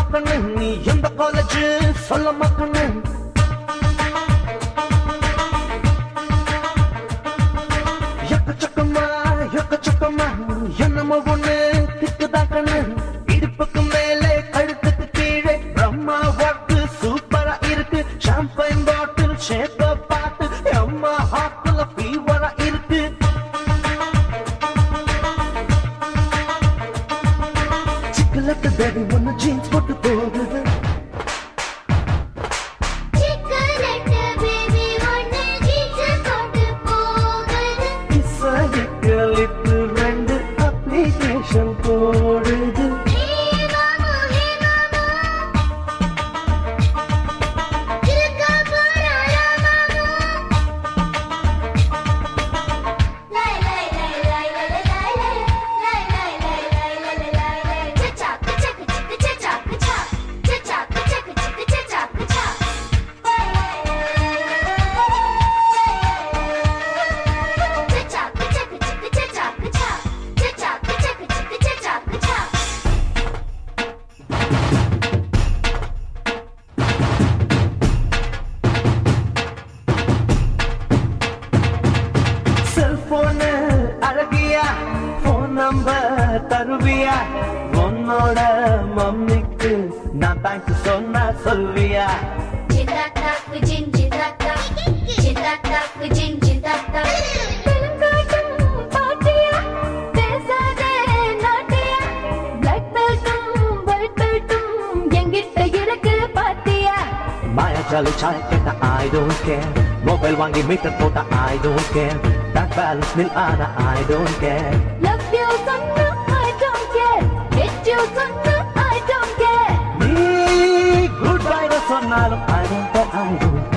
மக்கனு நீ எந்த காலேஜ் சொல்ல மக்கனு எக்கச்சக்கமா என்னமோ ஒண்ணு திக்குதாக்கண்ணு இடுப்புக்கு மேலே கழுத்துக்கு கீழே பிரம்மா வாக்கு சூப்பரா இருக்கு ஷாம்பைன் பாட்டில் ஷேப்ப பார்த்து அம்மா ஹார்ட்ல ஃபீவரா இருக்கு சிக்கலட்டு பேபி ஒன்னு ஜீன்ஸ் போட்டு போகுது போடுது நம்பர் தருவியா உன்னோட மம்மிக்கு நான் தேங்க்ஸ் சொன்னா சொல்வியா மாயாஜாலு சாய் கேட்ட I don't care மொபைல் வாங்கி மீட்டர் போட்ட I don't care bank balance nil ஆனா I don't care Love you சொன்னா I don't care hate you சொன்னா I don't care நீ குட் பை சொன்னாலும் I don't care I don't care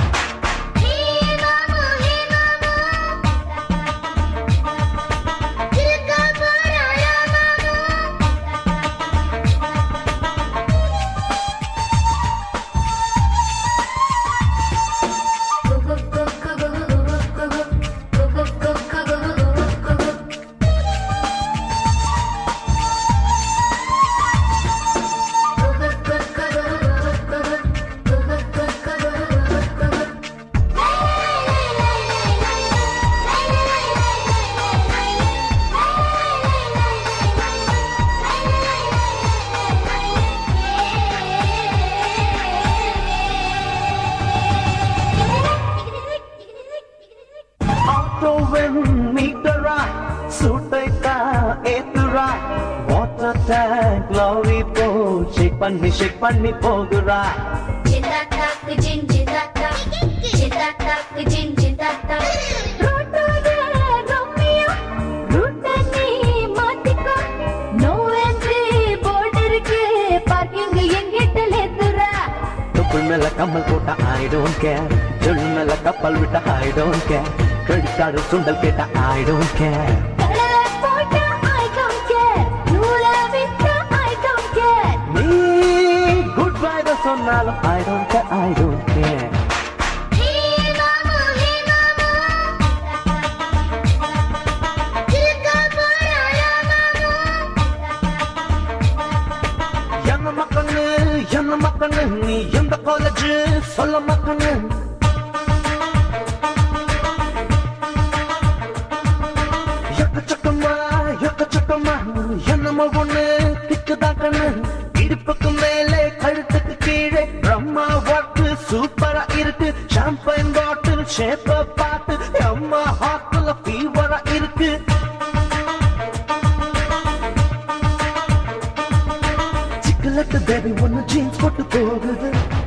மீட்டரா சூட்டைத்தா ஏத்துரா வாட்டர் டேங்க் லாரி போ ஷேக் பண்ணி போகுறா மேல கம்மல் போட்ட I don't care ஜொல் மேல கப்பல் விட்ட I don't care credit card சுண்டல் கேட்ட I don't care நீ குட் பை சொன்னாலும் I don't care I don't care என்ன மக்கனு நீ எந்த காலேஜ் சொல்ல மக்கனு எக்கச்சக்கமா என்னமோ ஒண்ணு திக்குதாக்கண்ணு இடுப்புக்கு மேலே கழுத்துக்கு கீழே பிரம்மா வாக்கு சூப்பரா இருக்கு ஷாம்பைன் பாட்டில் ஷேப்ப பார்த்து அம்மா ஹார்ட்ல ஃபீவரா இருக்கு சிக்கலட்டு பேபி ஒன்னு ஜீன்ஸ் போட்டு போகுது